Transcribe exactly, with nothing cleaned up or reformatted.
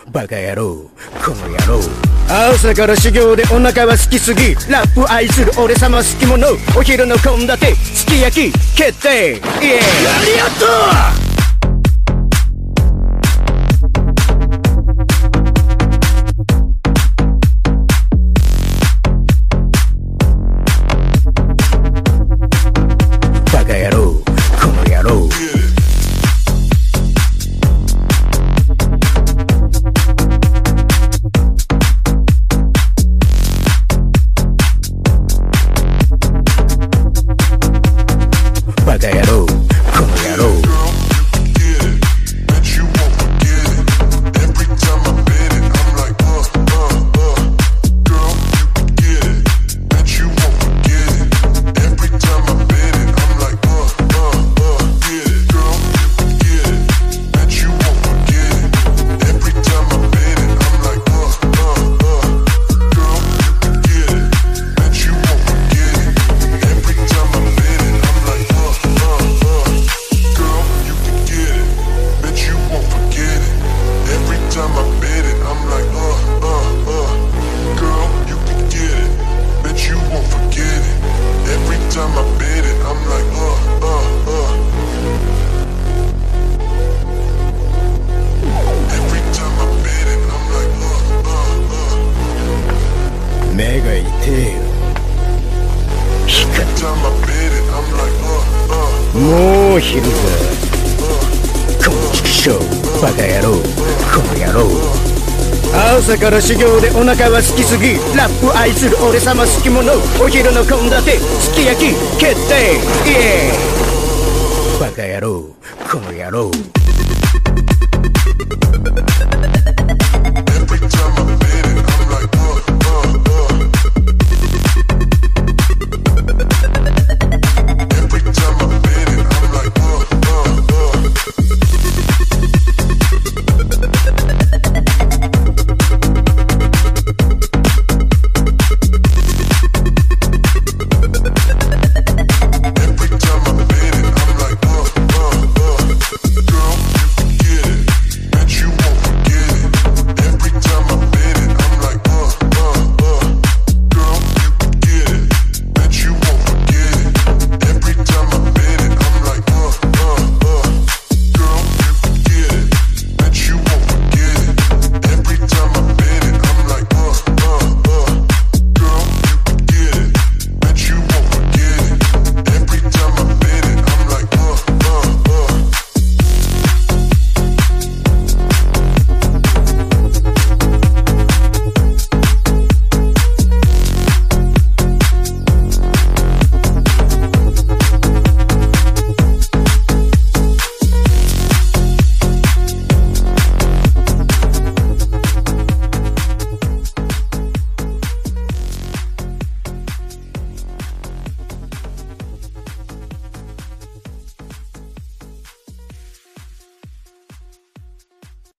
バカ野郎この野郎。朝から修行でお腹は好きすぎ、ラップ愛する俺様好き者、お昼の献立すき焼き決定、イエーイ。ありがとう。バカ野郎この野郎。バカ野郎この野郎。目が痛えよ。光もう昼だ。この畜生バカ野郎この野郎。朝から修行でお腹は好きすぎ、ラップ愛する俺様好き者、お昼の献立すき焼き決定、イエーイ。バカ野郎この野郎。